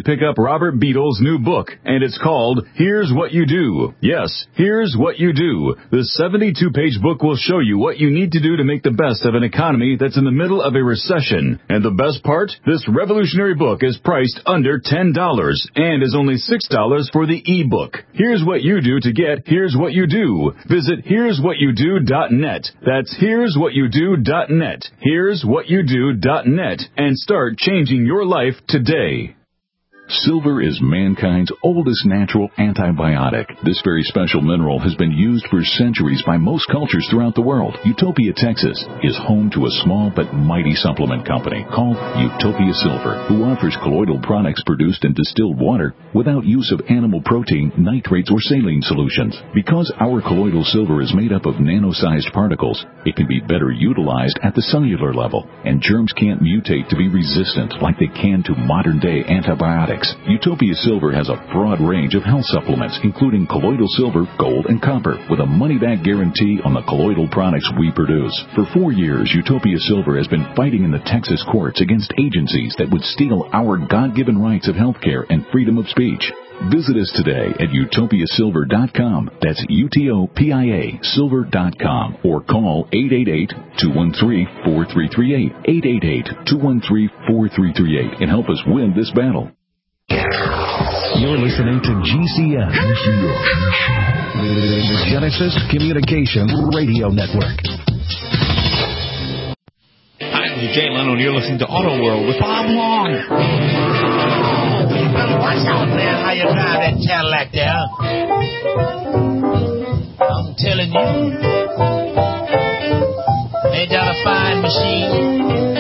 to pick up Robert Beadle's new book, and it's called Here's What You Do. Yes, Here's What You Do. The seventy-two page book will show you what you need to do to make the best of an economy that's in the middle of a recession. And the best part? This revolutionary book is priced under ten dollars and is only six dollars for the e-book. Here's what you do to get Here's What You Do. Visit here's what you do dot net. That's here's what you do dot net. here's what you do dot net and start changing your life today. Silver is mankind's oldest natural antibiotic. This very special mineral has been used for centuries by most cultures throughout the world. Utopia, Texas is home to a small but mighty supplement company called Utopia Silver, who offers colloidal products produced in distilled water without use of animal protein, nitrates, or saline solutions. Because our colloidal silver is made up of nano-sized particles, it can be better utilized at the cellular level, and germs can't mutate to be resistant like they can to modern-day antibiotics. Utopia Silver has a broad range of health supplements, including colloidal silver, gold, and copper, with a money-back guarantee on the colloidal products we produce. For four years, Utopia Silver has been fighting in the Texas courts against agencies that would steal our God-given rights of health care and freedom of speech. Visit us today at utopia silver dot com. That's U T O P I A silver dot com. Or call eight eight eight, two one three, four three three eight, eight eight eight, two one three, four three three eight, and help us win this battle. You're listening to G C N, the Genesis Communications Radio Network. Hi, this is Jay Leno, and you're listening to Auto World with Bob Long. What's up, man? How you drive that Cadillac there? I'm telling you, ain't that a fine machine?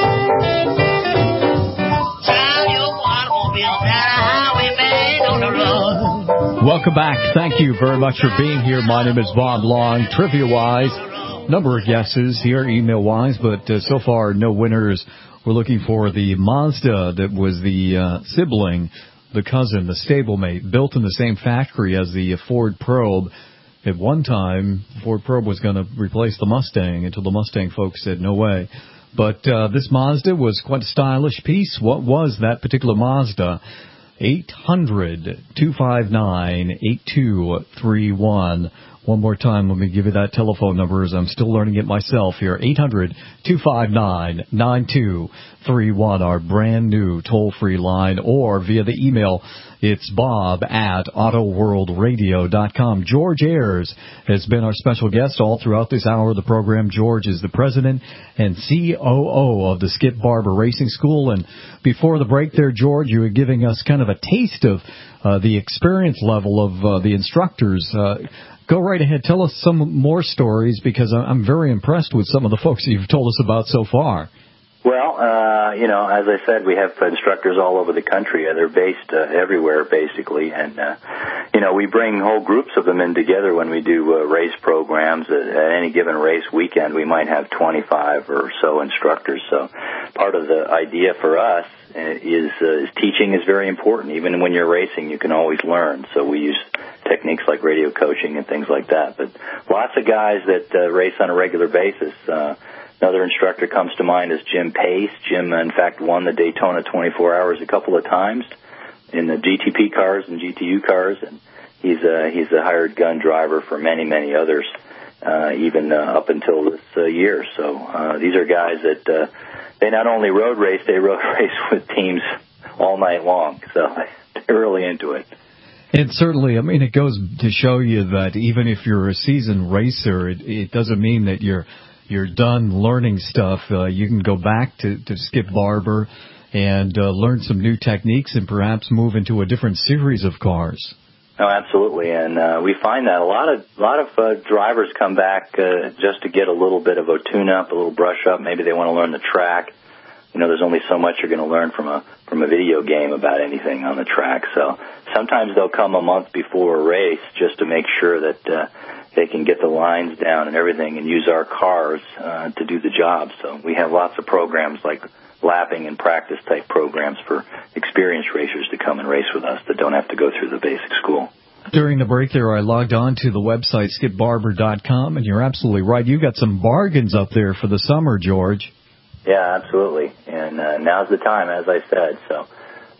Welcome back. Thank you very much for being here. My name is Bob Long. Trivia-wise, number of guesses here, email-wise, but uh, so far no winners. We're looking for the Mazda that was the uh, sibling, the cousin, the stablemate, built in the same factory as the Ford Probe. At one time, Ford Probe was going to replace the Mustang until the Mustang folks said no way. But uh, this Mazda was quite a stylish piece. What was that particular Mazda? eight hundred, two five nine, eight two three one. One more time, let me give you that telephone number as I'm still learning it myself here. eight hundred, two five nine, nine two three one, our brand new toll-free line, or via the email, it's bob at auto world radio dot com. George Ayers has been our special guest all throughout this hour of the program. George is the president and C O O of the Skip Barber Racing School. And before the break there, George, you were giving us kind of a taste of uh, the experience level of uh, the instructors. Uh, Go right ahead. Tell us some more stories, because I'm very impressed with some of the folks that you've told us about so far. Well, uh, you know, as I said, we have instructors all over the country. They're based uh, everywhere, basically. And, uh, you know, we bring whole groups of them in together when we do uh, race programs. At, at any given race weekend, we might have twenty-five or so instructors. So part of the idea for us is, uh, is teaching is very important. Even when you're racing, you can always learn. So we use techniques like radio coaching and things like that. But lots of guys that uh, race on a regular basis. Uh, another instructor comes to mind is Jim Pace. Jim, in fact, won the Daytona twenty-four hours a couple of times in the G T P cars and G T U cars, and he's a, he's a hired gun driver for many, many others, uh, even uh, up until this uh, year. So uh, these are guys that uh, they not only road race, they road race with teams all night long. So they're really into it. And certainly, I mean, it goes to show you that even if you're a seasoned racer, it, it doesn't mean that you're you're done learning stuff. Uh, you can go back to, to Skip Barber and uh, learn some new techniques and perhaps move into a different series of cars. Oh, absolutely, and uh, we find that a lot of a lot of uh, drivers come back uh, just to get a little bit of a tune-up, a little brush-up. Maybe they want to learn the track. You know, there's only so much you're going to learn from a from a video game about anything on the track. So sometimes they'll come a month before a race just to make sure that uh, they can get the lines down and everything and use our cars uh, to do the job. So we have lots of programs like lapping and practice type programs for experienced racers to come and race with us that don't have to go through the basic school. During the break there, I logged on to the website skip barber dot com, and you're absolutely right. You got some bargains up there for the summer, George. Yeah, absolutely. And uh, now's the time, as I said. So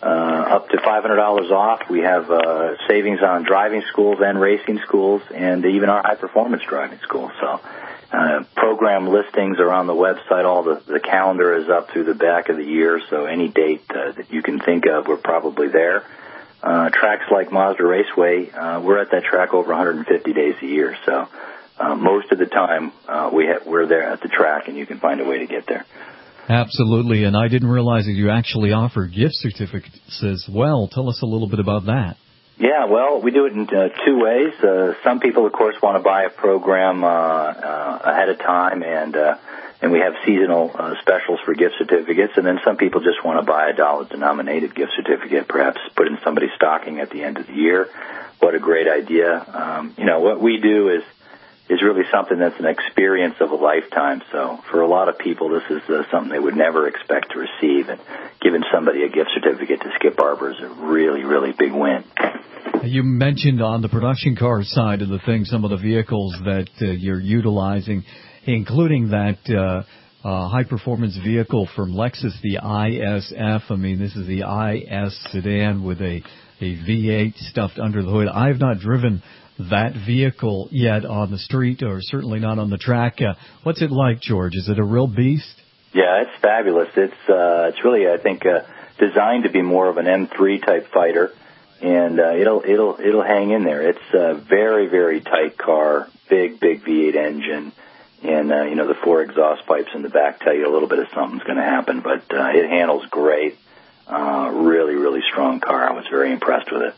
uh, up to five hundred dollars off. We have uh, savings on driving schools and racing schools, and even our high-performance driving school. So uh, program listings are on the website. All the, the calendar is up through the back of the year, so any date uh, that you can think of, we're probably there. Uh, tracks like Mazda Raceway, uh, we're at that track over one hundred fifty days a year, so uh, most of the time uh, we ha- we're there at the track, and you can find a way to get there. Absolutely, and I didn't realize that you actually offer gift certificates as well. Tell us a little bit about that. Yeah, well, we do it in uh, two ways. Uh, some people, of course, want to buy a program uh, uh, ahead of time, and uh, and we have seasonal uh, specials for gift certificates. And then some people just want to buy a dollar-denominated gift certificate, perhaps put in somebody's stocking at the end of the year. What a great idea! Um, you know, what we do is is really something that's an experience of a lifetime. So for a lot of people, this is uh, something they would never expect to receive. And giving somebody a gift certificate to Skip Barber is a really, really big win. You mentioned on the production car side of the thing some of the vehicles that uh, you're utilizing, including that uh, uh, high-performance vehicle from Lexus, the I S F. I mean, this is the I S sedan with a, a V eight stuffed under the hood. I've not driven that vehicle yet on the street, or certainly not on the track. Uh, what's it like, George? Is it a real beast? Yeah, it's fabulous. It's uh, it's really, I think, uh, designed to be more of an M three type fighter, and uh, it'll it'll it'll hang in there. It's a very very tight car, big big V eight engine, and uh, you know the four exhaust pipes in the back tell you a little bit of something's going to happen, but uh, it handles great. Uh, really really strong car. I was very impressed with it.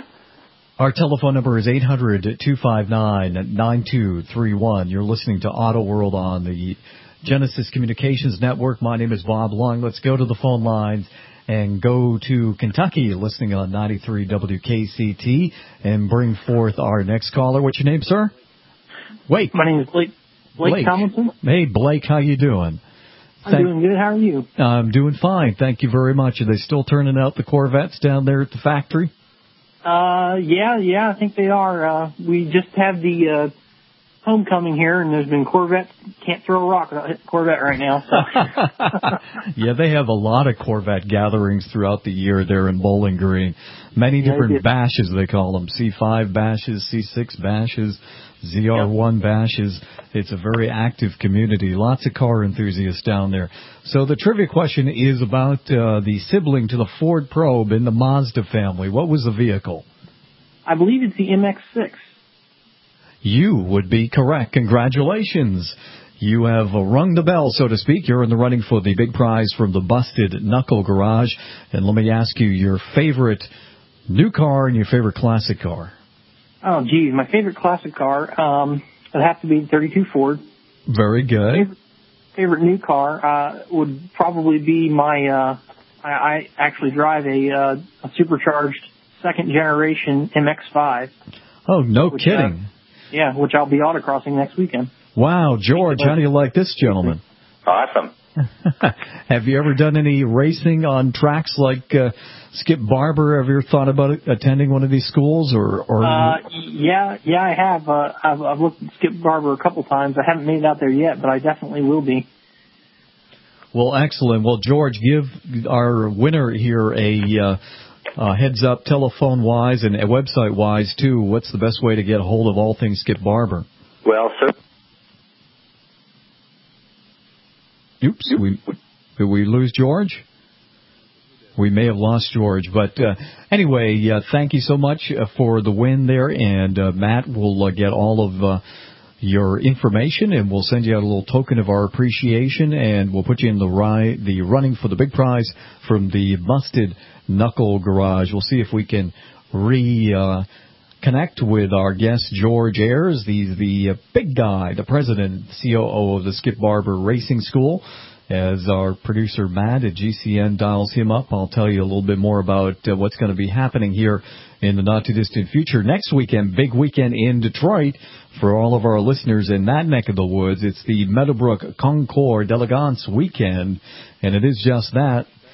Our telephone number is eight hundred, two five nine, nine two three one. You're listening to Auto World on the Genesis Communications Network. My name is Bob Long. Let's go to the phone lines and go to Kentucky, listening on ninety-three W K C T, and bring forth our next caller. What's your name, sir? Wait. My name is Blake. Blake, Blake. Tomlinson. Hey, Blake, how you doing? I'm Thank- doing good. How are you? I'm doing fine. Thank you very much. Are they still turning out the Corvettes down there at the factory? Uh, yeah, yeah, I think they are. Uh, we just have the, uh, homecoming here, and there's been Corvettes. Can't throw a rock without hitting Corvette right now. So. Yeah, they have a lot of Corvette gatherings throughout the year there in Bowling Green. Many yeah, different bashes, they call them. C five bashes, C six bashes, Z R one yep. bashes. It's a very active community. Lots of car enthusiasts down there. So the trivia question is about uh, the sibling to the Ford Probe in the Mazda family. What was the vehicle? I believe it's the M X six. You would be correct. Congratulations. You have rung the bell, so to speak. You're in the running for the big prize from the Busted Knuckle Garage. And let me ask you your favorite new car and your favorite classic car. Oh, geez. My favorite classic car um, would have to be the thirty-two Ford. Very good. Favorite, favorite new car uh, would probably be my, uh, I, I actually drive a, uh, a supercharged second generation M X five. Oh, no which, kidding. Uh, Yeah, which I'll be autocrossing next weekend. Wow, George, how do you like this gentleman? Awesome. Have you ever done any racing on tracks like uh, Skip Barber? Have you ever thought about attending one of these schools? or? or... Uh, yeah, yeah, I have. Uh, I've, I've looked at Skip Barber a couple times. I haven't made it out there yet, but I definitely will be. Well, excellent. Well, George, give our winner here a... Uh, Uh, heads up, telephone-wise and website-wise, too. What's the best way to get a hold of all things Skip Barber? Well, sir. Oops, we, did we lose George? We may have lost George. But uh, anyway, uh, thank you so much uh, for the win there. And uh, Matt will uh, get all of uh, your information, and we'll send you out a little token of our appreciation, and we'll put you in the, ri- the running for the big prize from the Busted Knuckle Garage. We'll see if we can re uh, connect with our guest George Ayers. He's the uh, big guy, the president, C O O of the Skip Barber Racing School. As our producer Matt at G C N dials him up, I'll tell you a little bit more about uh, what's going to be happening here in the not-too-distant future. Next weekend, big weekend in Detroit for all of our listeners in that neck of the woods. It's the Meadowbrook Concours d'Elegance weekend, and it is just that.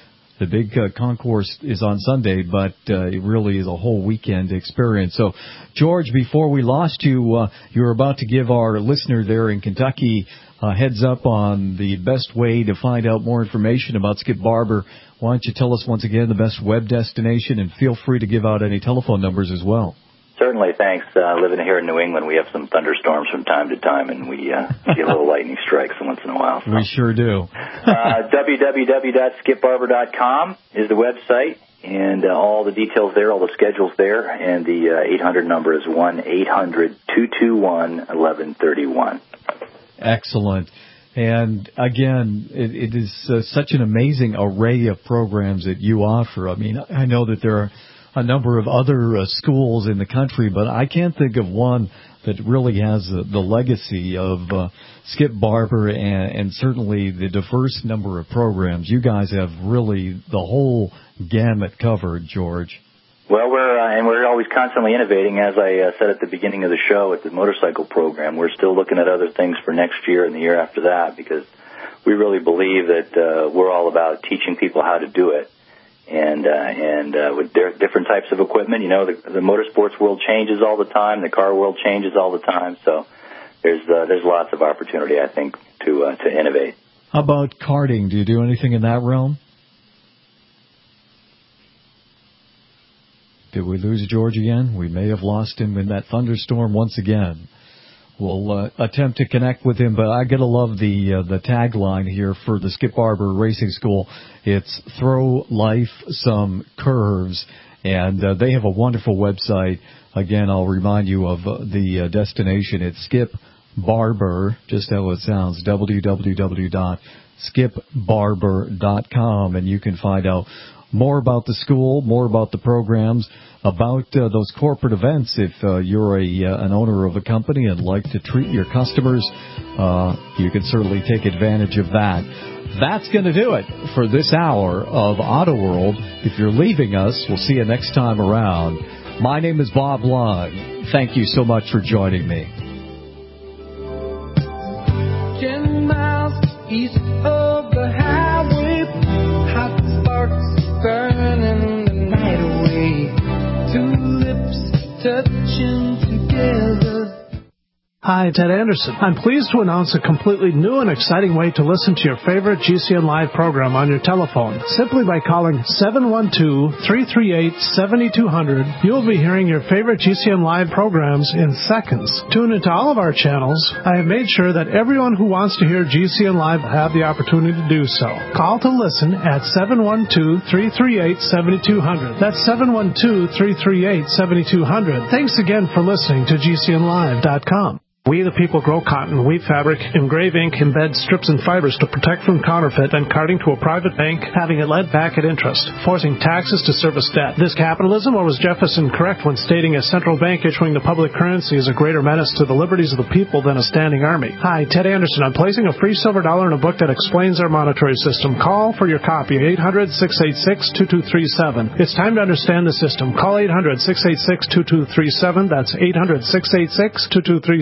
The big uh, concourse is on Sunday, but uh, it really is a whole weekend experience. So, George, before we lost you, uh, you were about to give our listener there in Kentucky a heads up on the best way to find out more information about Skip Barber. Why don't you tell us once again the best web destination, and feel free to give out any telephone numbers as well. Certainly, thanks. Uh, living here in New England, we have some thunderstorms from time to time, and we uh, get a little lightning strikes once in a while. So. We sure do. uh, w w w dot skip barber dot com is the website, and uh, all the details there, all the schedules there, and the uh, eight hundred number is one eight hundred two two one eleven thirty-one. Excellent. And again, it, it is uh, such an amazing array of programs that you offer. I mean, I know that there are a number of other uh, schools in the country, but I can't think of one that really has uh, the legacy of uh, Skip Barber and, and certainly the diverse number of programs. You guys have really the whole gamut covered, George. Well, we're uh, and we're always constantly innovating. As I uh, said at the beginning of the show, at the motorcycle program, we're still looking at other things for next year and the year after that, because we really believe that uh, we're all about teaching people how to do it. And uh, and uh, with di- different types of equipment, you know, the, the motorsports world changes all the time. The car world changes all the time. So there's uh, there's lots of opportunity, I think, to uh, to innovate. How about karting? Do you do anything in that realm? Did we lose George again? We may have lost him in that thunderstorm once again. We'll uh, attempt to connect with him, but I gotta love the uh, the tagline here for the Skip Barber Racing School. It's throw life some curves, and uh, they have a wonderful website. Again, I'll remind you of uh, the uh, destination. It's Skip Barber, just how it sounds, w w w dot skip barber dot com, and you can find out more about the school, more about the programs, about uh, those corporate events. If uh, you're a uh, an owner of a company and like to treat your customers, uh, you can certainly take advantage of that. That's going to do it for this hour of Auto World. If you're leaving us, we'll see you next time around. My name is Bob Lund. Thank you so much for joining me. Ten miles east of the highway, hot sparks burning the night away. Two lips touching together. Hi, Ted Anderson. I'm pleased to announce a completely new and exciting way to listen to your favorite G C N Live program on your telephone. Simply by calling seven one two, three three eight, seven two zero zero, you'll be hearing your favorite G C N Live programs in seconds. Tune into all of our channels. I have made sure that everyone who wants to hear G C N Live will have the opportunity to do so. Call to listen at seven one two, three three eight, seven two zero zero. That's seven one two, three three eight, seven two zero zero. Thanks again for listening to G C N live dot com. We the people grow cotton, weave fabric, engrave ink, embed strips and fibers to protect from counterfeit, then carting to a private bank, having it led back at interest, forcing taxes to service debt. This capitalism, or was Jefferson correct when stating a central bank issuing the public currency is a greater menace to the liberties of the people than a standing army? Hi, Ted Anderson. I'm placing a free silver dollar in a book that explains our monetary system. Call for your copy, eight hundred, six eight six, two two three seven. It's time to understand the system. Call eight hundred, six eight six, two two three seven. That's eight hundred, six eight six, two two three seven.